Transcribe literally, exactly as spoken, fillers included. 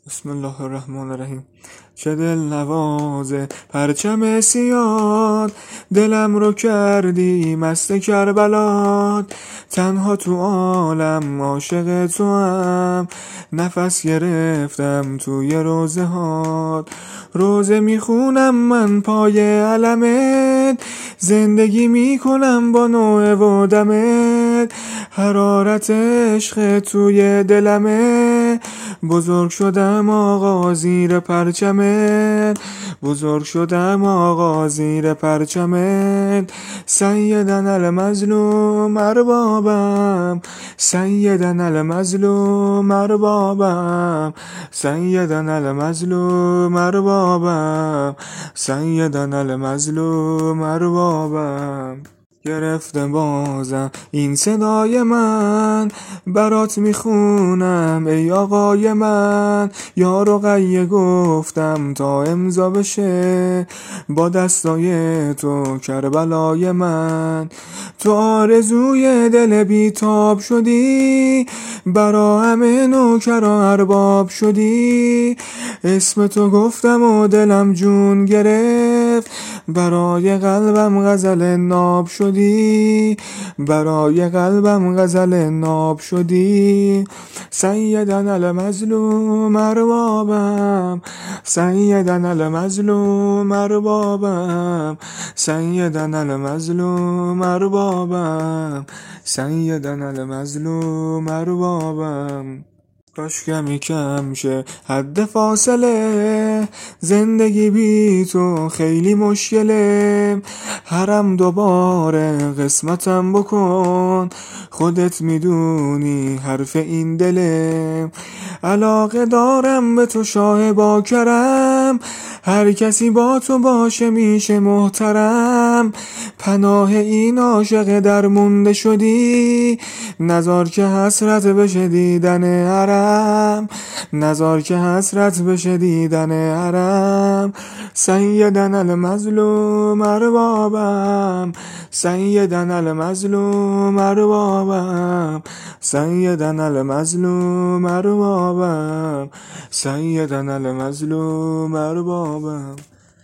بسم الله الرحمن الرحیم. چه دل نوازه پرچم سیاد، دلم رو کردی مست کربلات. تنها تو عالم عاشق تو هم، نفس گرفتم توی روزه هات. روزه میخونم من پای علمت، زندگی میکنم با نوع و دمت. حرارت عشق توی دلمه، بزرگ شدم آقا زیر پرچمت. بزرگ شدم آقا زیر پرچمت. سیدن المظلوم اربابم، سیدن المظلوم اربابم، سیدن المظلوم اربابم، سیدن المظلوم اربابم. گرفته بازم این صدای من، برات میخونم ای آقای من. یا رقیه گفتم تا امضا بشه، با دستای تو کربلای من. تو آرزوی دل بیتاب شدی، برا همه نوکر و ارباب شدی. اسم تو گفتم و دلم جون گرفت، برای قلبم غزل ناب شدی، برای قلبم غزل ناب شدی. سیدن المظلوم اربابم، سیدن المظلوم اربابم، سیدن المظلوم اربابم، سیدن المظلوم اربابم. کاش کمی کم شه حد فاصله، زندگی بی تو خیلی مشکله. هرم دوباره قسمتم بکن، خودت میدونی حرف این دله. علاقه دارم به تو شاه با کرم، هر کسی با تو باشه میشه محترم. پناه این عاشق درمونده شدی، نزار که حسرت بشه دیدن حرم، نزار که حسرت بشه دیدن حرم. سیدن المظلوم اربابم، سیدن المظلوم اربابم، سیدن المظلوم اربابم، سیدن المظلوم اربابم.